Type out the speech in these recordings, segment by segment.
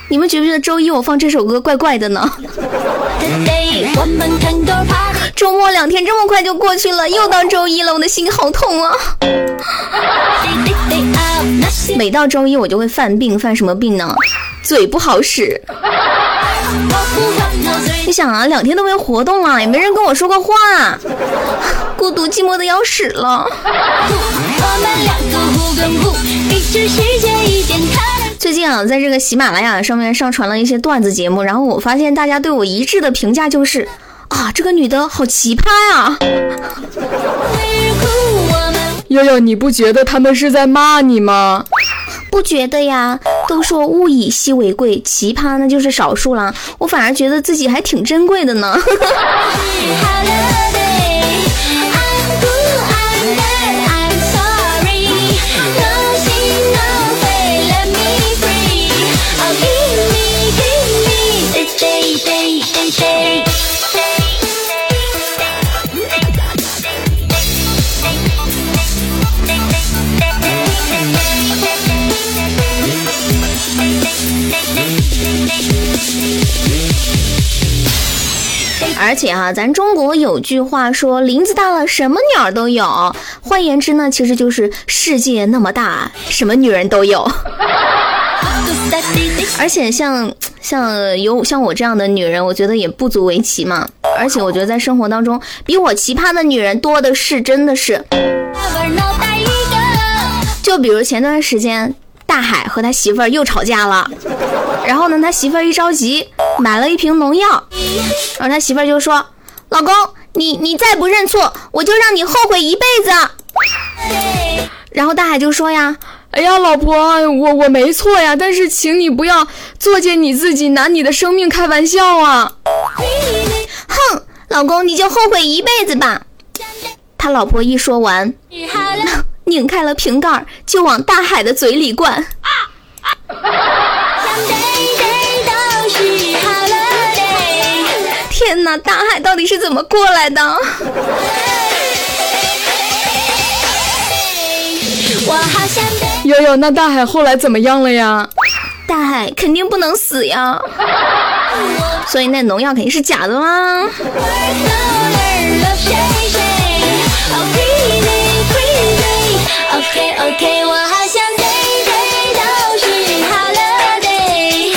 你们觉不觉得周一我放这首歌怪怪的呢？周末2天这么快就过去了，又到周一了，我的心好痛啊！每到周一我就会犯病，犯什么病呢？嘴不好使。你想啊，2天都没活动了，也没人跟我说过话，孤独寂寞的要死了。最近啊，在这个喜马拉雅上面上传了一些段子节目，然后我发现大家对我一致的评价就是啊，这个女的好奇葩呀。 悠悠，你不觉得他们是在骂你吗？ 不觉得呀，都说物以稀为贵，奇葩那就是少数啦，我反而觉得自己还挺珍贵的呢。而且啊，咱中国有句话说，林子大了什么鸟都有，换言之呢，其实就是世界那么大，什么女人都有。而且像我这样的女人，我觉得也不足为奇嘛。而且我觉得在生活当中，比我奇葩的女人多的是，真的是。就比如前段时间大海和他媳妇儿又吵架了，然后呢，他媳妇儿一着急买了一瓶农药，然后他媳妇儿就说：“老公，你再不认错，我就让你后悔一辈子。”然后大海就说呀：“ 哎呀，老婆，我没错呀，但是请你不要作践你自己，拿你的生命开玩笑啊！” 哼，老公，你就后悔一辈子吧。他老婆一说完，拧开了瓶盖就往大海的嘴里灌。天哪，大海到底是怎么过来的？ 悠悠，那大海后来怎么样了呀？ 大海肯定不能死呀，所以那农药肯定是假的啦。我好想都是好了 day。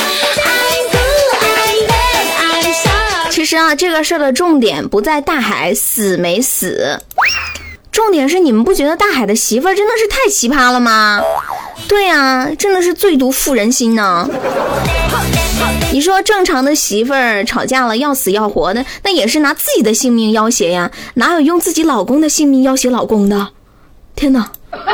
其实啊，这个事儿的重点不在大海死没死，重点是你们不觉得大海的媳妇儿真的是太奇葩了吗？对啊，真的是最毒妇人心呢。你说正常的媳妇儿吵架了要死要活的，那也是拿自己的性命要挟呀，哪有用自己老公的性命要挟老公的？天哪！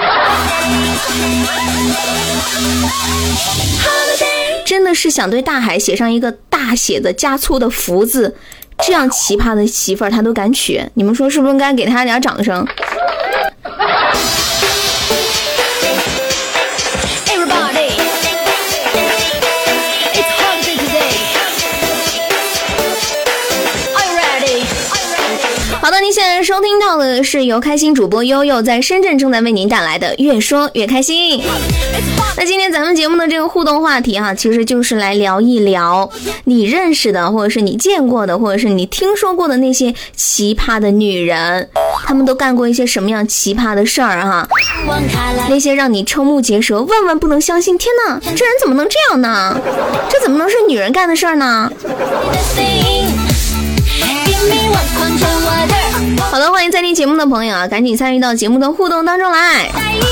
真的是想对大海写上一个大写的加粗的福字，这样奇葩的媳妇儿他都敢娶，你们说是不是该给他点掌声？好的，您现在收听到的是由开心主播悠悠在深圳正在为您带来的越说越开心。那今天咱们节目的这个互动话题啊，其实就是来聊一聊你认识的，或者是你见过的，或者是你听说过的那些奇葩的女人，她们都干过一些什么样奇葩的事儿啊？那些让你瞠目结舌，万万不能相信，天哪，这人怎么能这样呢？这怎么能是女人干的事儿呢？好的，欢迎在听节目的朋友啊，赶紧参与到节目的互动当中来。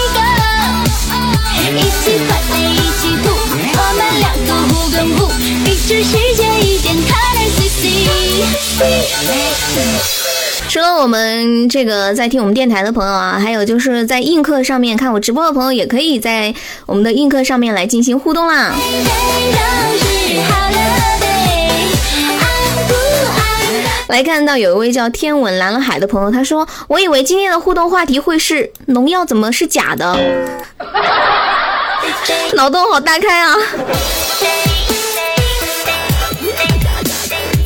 一起快乐一起吐，我们两个互跟互，比这世界一点看来 CC。除了我们这个在听我们电台的朋友啊，还有就是在映客上面看我直播的朋友，也可以在我们的映客上面来进行互动啦。来看到有一位叫天吻蓝了海的朋友，他说：“我以为今天的互动话题会是农药怎么是假的？”脑洞好大开啊！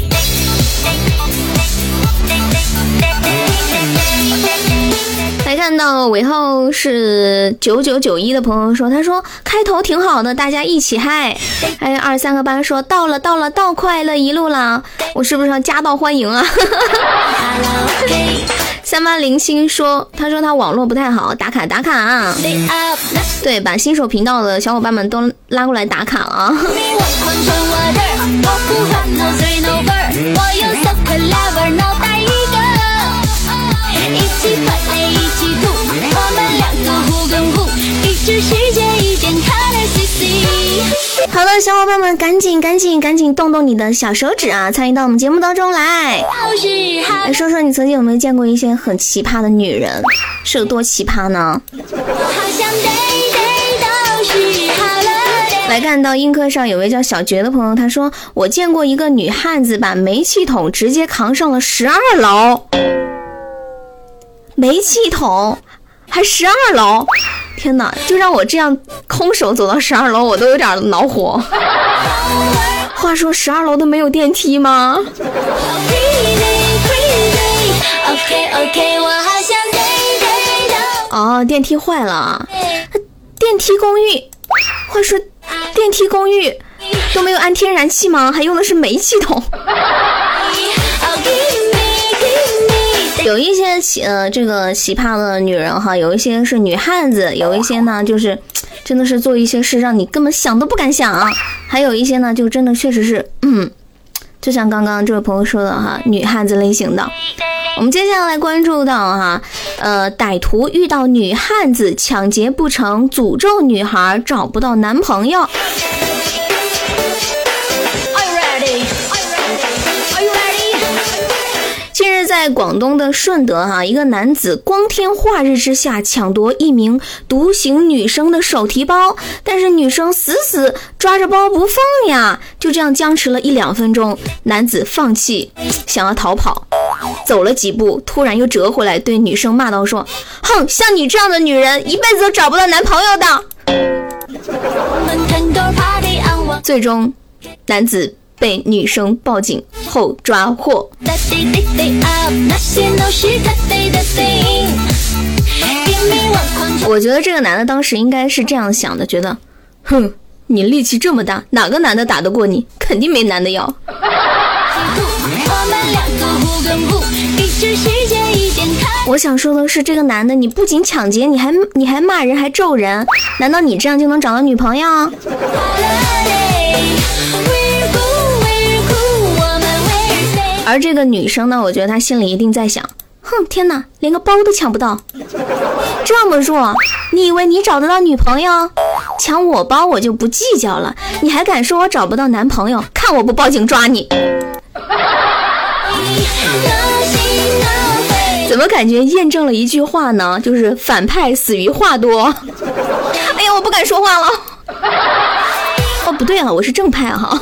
来看看到尾号是9991的朋友说，他说开头挺好的，大家一起嗨。还有2、3个8说到了，到快乐一路了，我是不是要夹道欢迎啊？380星说，他说他网络不太好，打卡啊。对，把新手频道的小伙伴们都拉过来打卡了啊。好的，小伙伴们，赶紧动动你的小手指啊，参与到我们节目当中来。来说说你曾经有没有见过一些很奇葩的女人，是有多奇葩呢？来看到映客上有位叫小觉的朋友，他说我见过一个女汉子把煤气桶直接扛上了12楼，煤气桶还12楼，天哪，就让我这样空手走到12楼我都有点恼火。话说12楼都没有电梯吗？哦，电梯坏了。电梯公寓，话说电梯公寓都没有安天然气吗？还用的是煤气桶。有一些这个奇葩的女人哈，有一些是女汉子，有一些呢就是真的是做一些事让你根本想都不敢想，还有一些呢就真的确实是就像刚刚这位朋友说的哈，女汉子类型的。我们接下来关注到哈，歹徒遇到女汉子抢劫不成，诅咒女孩找不到男朋友。近日在广东的顺德哈，一个男子光天化日之下抢夺一名独行女生的手提包，但是女生死抓着包不放呀，就这样僵持了1-2分钟，男子放弃想要逃跑，走了几步突然又折回来对女生骂道说，哼，像你这样的女人一辈子都找不到男朋友的。最终男子被女生报警后抓获。我觉得这个男的当时应该是这样想的，觉得哼，你力气这么大，哪个男的打得过你？肯定没男的要。我想说的是，这个男的你不仅抢劫，你还骂人，还咒人，难道你这样就能找到女朋友？而这个女生呢，我觉得她心里一定在想，哼，天哪，连个包都抢不到，这么弱，你以为你找得到女朋友？抢我包我就不计较了，你还敢说我找不到男朋友？看我不报警抓你！怎么感觉验证了一句话呢？就是反派死于话多。哎呀，我不敢说话了。哦，不对啊，我是正派哈。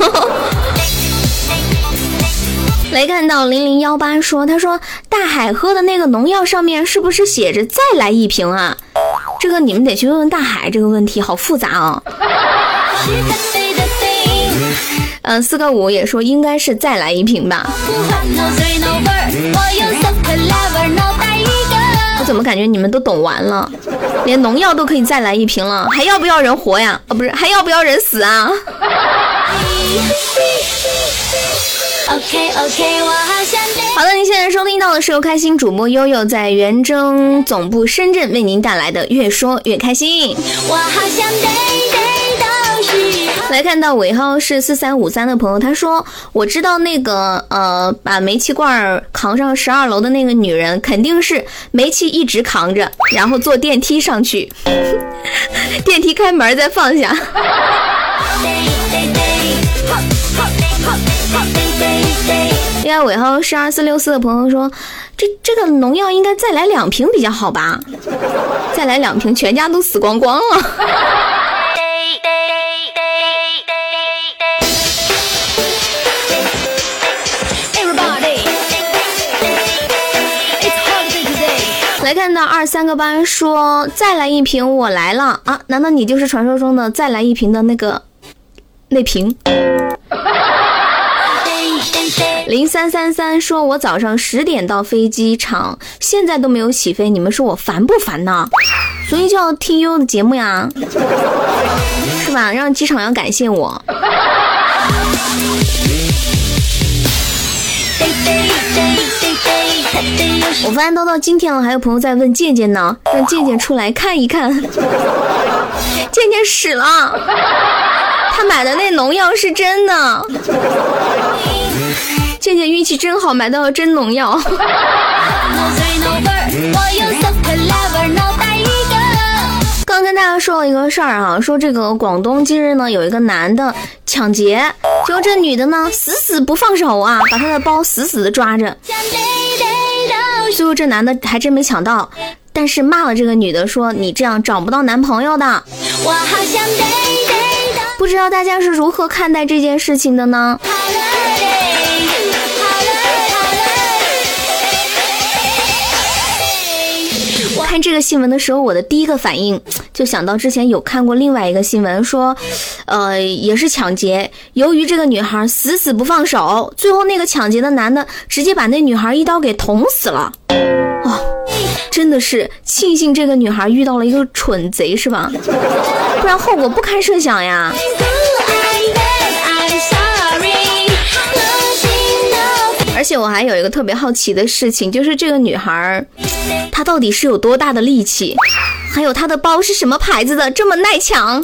来看到0018说，他说大海喝的那个农药上面是不是写着再来一瓶啊？这个你们得去问问大海，这个问题好复杂啊。4个5也说应该是再来一瓶吧。我怎么感觉你们都懂完了，连农药都可以再来一瓶了，还要不要人活呀？不是，还要不要人死啊好的，您现在收听到的是由开心主播悠悠在元征总部深圳为您带来的越说越开心。我好想来看到尾号是4353的朋友，他说我知道那个把煤气罐扛上12楼的那个女人肯定是煤气一直扛着，然后坐电梯上去电梯开门再放下另外尾号是2464的朋友说，这个农药应该再来2瓶比较好吧，再来2瓶全家都死光光了来看到23个8说再来一瓶我来了啊，难道你就是传说中的再来一瓶的那瓶 0333说我早上10点到飞机场，现在都没有起飞，你们说我烦不烦呢？所以叫 TU 的节目呀，是吧？让机场要感谢我。我发现到今天了，还有朋友在问健健呢，让健健出来看一看。健健死了，他买的那农药是真的。健健运气真好，买到了真农药。刚跟大家说了一个事儿啊，说这个广东近日呢有一个男的抢劫，结果这女的呢死不放手啊，把他的包死的抓着。最后这男的还真没抢到，但是骂了这个女的说你这样找不到男朋友的。不知道大家是如何看待这件事情的呢？看这个新闻的时候，我的第一个反应就想到之前有看过另外一个新闻，说也是抢劫，由于这个女孩死不放手，最后那个抢劫的男的直接把那女孩一刀给捅死了。哦，真的是庆幸这个女孩遇到了一个蠢贼，是吧？不然后果不堪设想呀。而且我还有一个特别好奇的事情，就是这个女孩她到底是有多大的力气，还有她的包是什么牌子的，这么耐抢。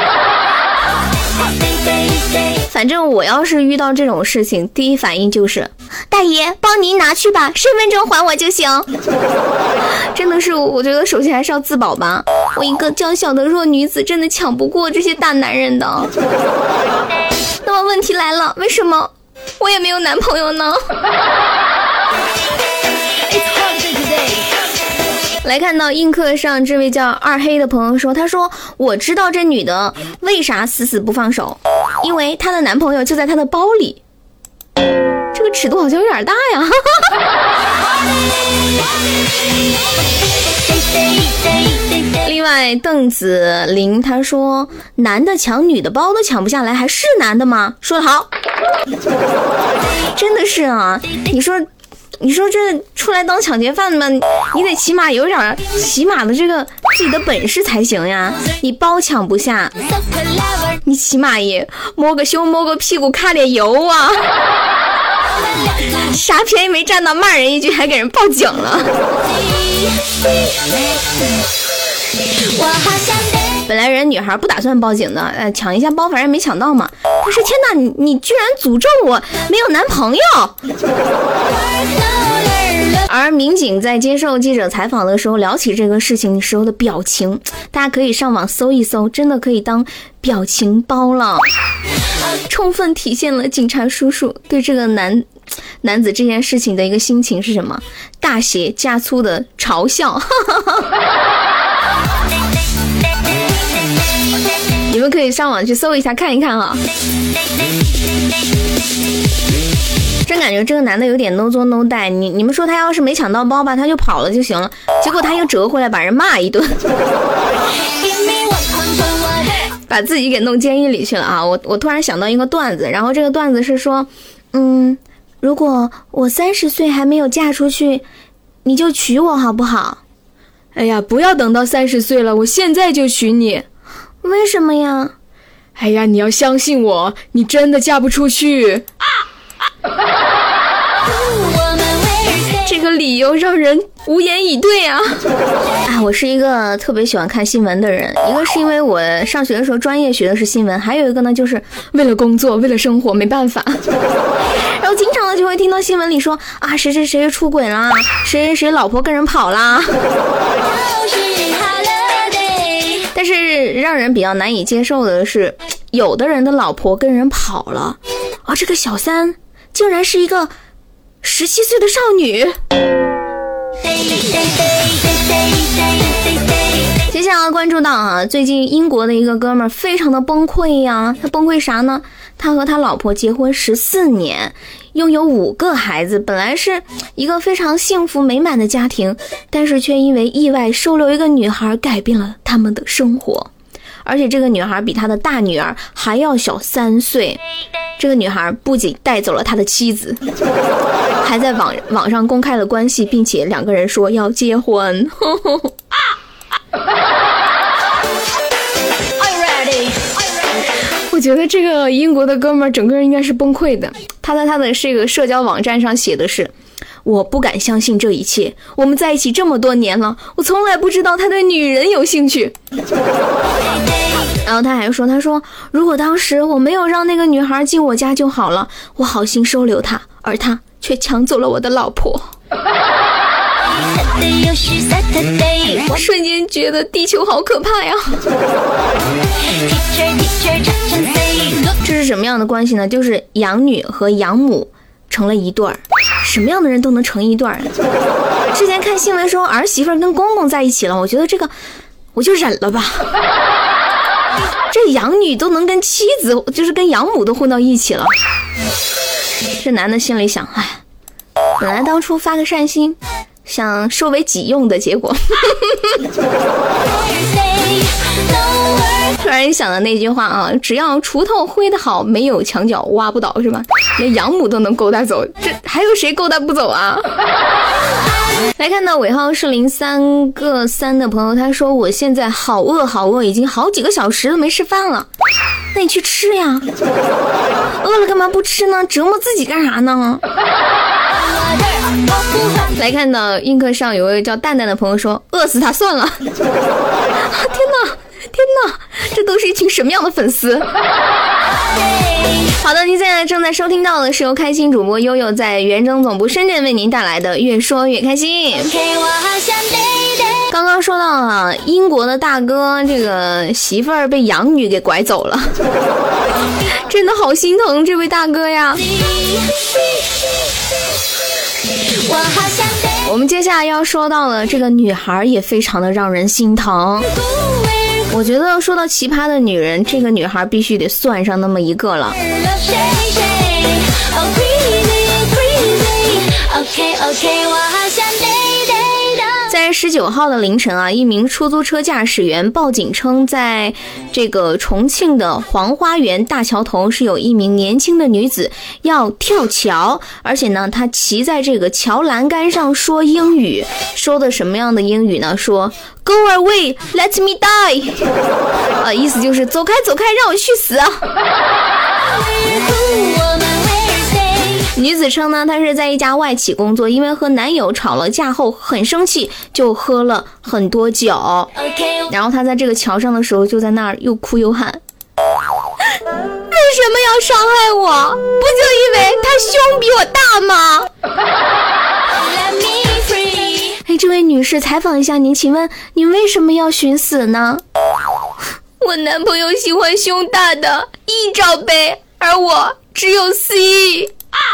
反正我要是遇到这种事情，第一反应就是大爷包您拿去吧，身份证还我就行。真的是，我觉得首先还是要自保吧，我一个娇小的弱女子真的抢不过这些大男人的。那么问题来了，为什么我也没有男朋友呢？来看到映客上这位叫二黑的朋友说，他说我知道这女的为啥死不放手，因为她的男朋友就在她的包里。这个尺度好像有点大呀。另外邓子玲他说，男的抢女的包都抢不下来，还是男的吗？说得好。真的是啊，你说这出来当抢劫犯吗？你得起码有点起码的这个自己的本事才行呀。你包抢不下，你起码也摸个胸摸个屁股揩点油啊。啥便宜没占到，骂人一句还给人报警了。本来人女孩不打算报警的，抢一下包，反正没抢到嘛。但是天哪，你居然诅咒我没有男朋友！而民警在接受记者采访的时候聊起这个事情时候的表情，大家可以上网搜一搜，真的可以当表情包了，充分体现了警察叔叔对这个男子这件事情的一个心情是什么？大写加粗的嘲笑。你们可以上网去搜一下看一看啊。真感觉这个男的有点 no 作 no die， 你们说他要是没抢到包吧，他就跑了就行了，结果他又折回来把人骂一顿。把自己给弄监狱里去了啊！我突然想到一个段子，然后这个段子是说，如果我30岁还没有嫁出去，你就娶我好不好？ 哎呀，不要等到30岁了，我现在就娶你。 为什么呀？ 哎呀，你要相信我，你真的嫁不出去。这个理由让人无言以对啊！ 我是一个特别喜欢看新闻的人，一个是因为我上学的时候专业学的是新闻，还有一个呢就是为了工作为了生活没办法。 然后经常呢就会听到新闻里说啊谁谁谁出轨啦，谁谁谁老婆跟人跑啦。但是让人比较难以接受的是，有的人的老婆跟人跑了，这个小三竟然是一个17岁的少女。接下来关注到最近英国的一个哥们儿非常的崩溃呀，他崩溃啥呢？他和他老婆结婚14年，拥有5个孩子，本来是一个非常幸福美满的家庭，但是却因为意外收留一个女孩改变了他们的生活。 而且这个女孩比他的大女儿还要小3岁。这个女孩不仅带走了他的妻子，还在网上公开了关系，并且2个人说要结婚。我觉得这个英国的哥们儿整个人应该是崩溃的。他在他的这个社交网站上写的是：我不敢相信这一切，我们在一起这么多年了，我从来不知道他对女人有兴趣。然后他还说，如果当时我没有让那个女孩进我家就好了，我好心收留她，而她却抢走了我的老婆。瞬间觉得地球好可怕呀。这是什么样的关系呢？就是养女和养母成了一对儿。什么样的人都能成一对儿。之前看新闻说儿媳妇跟公公在一起了，我觉得这个我就忍了吧。这养女都能跟妻子，就是跟养母都混到一起了。这男的心里想，本来当初发个善心想收为己用的，结果突然想到那句话啊，只要锄头挥得好，没有墙角挖不倒，是吧？连养母都能勾搭走，这还有谁勾搭不走啊？来看到尾号是03个3的朋友，他说我现在好饿，已经好几个小时都没吃饭了。那你去吃呀，饿了干嘛不吃呢？折磨自己干啥呢？来看到映客上有位叫蛋蛋的朋友说，饿死他算了。天哪，这都是一群什么样的粉丝？好的，您现在正在收听到的是由开心主播悠悠在原征总部深圳为您带来的越说越开心。刚刚说到了英国的大哥，这个媳妇儿被养女给拐走了，真的好心疼这位大哥呀。我们接下来要说到了这个女孩也非常的让人心疼。我觉得说到奇葩的女人，这个女孩必须得算上那么一个了。在19号的凌晨啊，一名出租车驾驶员报警称，在这个重庆的黄花园大桥头是有一名年轻的女子要跳桥，而且呢，她骑在这个桥栏杆上说英语，说的什么样的英语呢？说 Go away, let me die， 意思就是走开，让我去死啊！女子称呢，她是在一家外企工作，因为和男友吵了架后很生气，就喝了很多酒。然后她在这个桥上的时候，就在那儿又哭又喊：为什么要伤害我？不就因为他胸比我大吗？这位女士，采访一下您，请问您为什么要寻死呢？我男朋友喜欢胸大的E罩杯，而我只有C。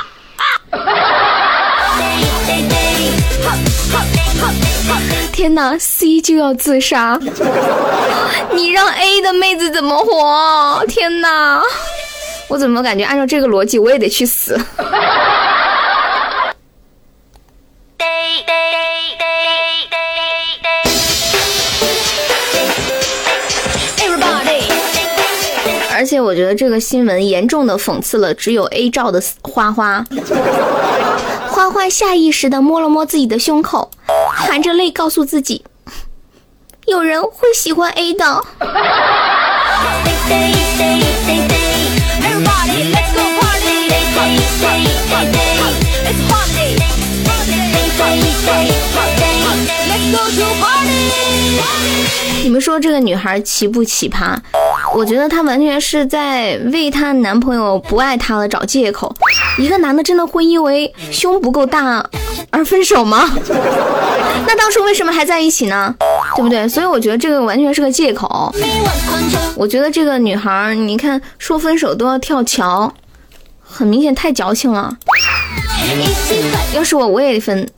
天哪 ，C 就要自杀，你让 A 的妹子怎么活？天哪，我怎么感觉按照这个逻辑我也得去死？而且我觉得这个新闻严重的讽刺了只有 A 罩的花花。花花下意识地摸了摸自己的胸口，含着泪告诉自己，有人会喜欢 A 的。你们说这个女孩奇不奇葩？我觉得她完全是在为她男朋友不爱她了找借口。一个男的真的会因为胸不够大而分手吗？那当初为什么还在一起呢？对不对？所以我觉得这个完全是个借口。我觉得这个女孩，你看说分手都要跳桥，很明显太矫情了。要是我也分。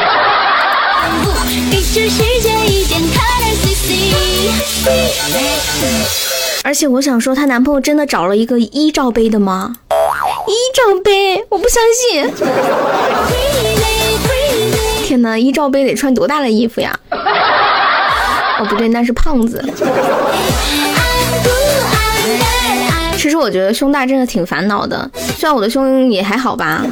而且我想说，她男朋友真的找了一个E罩杯的吗？E罩杯，我不相信。天哪，E罩杯得穿多大的衣服呀？哦，不对，那是胖子。 其实我觉得胸大真的挺烦恼的，虽然我的胸也还好吧。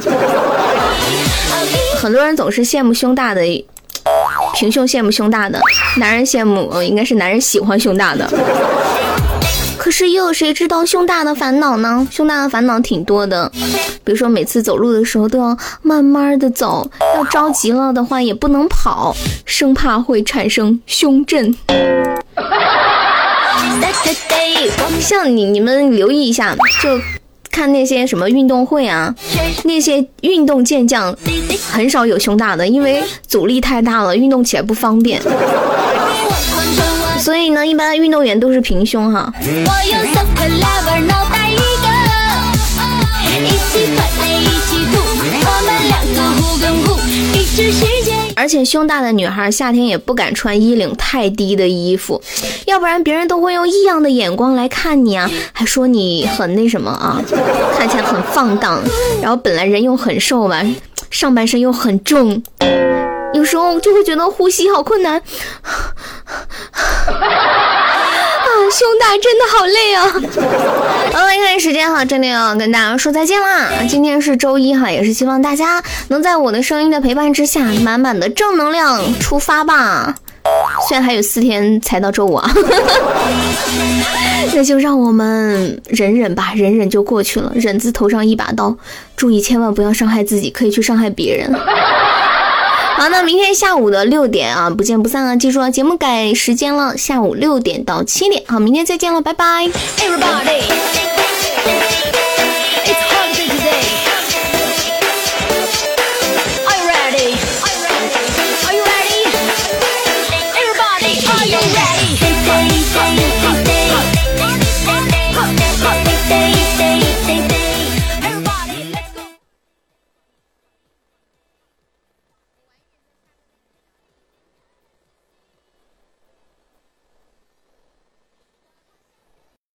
很多人总是羡慕胸大的，平胸羡慕胸大的，男人羡慕应该是男人喜欢胸大的。可是又有谁知道胸大的烦恼呢？胸大的烦恼挺多的，比如说每次走路的时候都要慢慢的走，要着急了的话也不能跑，生怕会产生胸震。像你们留意一下，就看那些什么运动会啊，那些运动健将很少有胸大的，因为阻力太大了，运动起来不方便。所以呢，一般的运动员都是平胸哈。而且胸大的女孩夏天也不敢穿衣领太低的衣服，要不然别人都会用异样的眼光来看你啊，还说你很那什么啊，看起来很放荡，然后本来人又很瘦吧，上半身又很重，有时候就会觉得呼吸好困难胸大真的好累啊。好了，看时间哈，真的要跟大家说再见啦。今天是周一哈，也是希望大家能在我的声音的陪伴之下，满满的正能量出发吧。虽然还有4天才到周五啊，那就让我们忍忍吧，忍忍就过去了。忍字头上一把刀，注意千万不要伤害自己，可以去伤害别人。好，那明天下午的6点啊，不见不散啊！记住啊，节目改时间了，下午6点到7点。好，明天再见了，拜拜 ，everybody。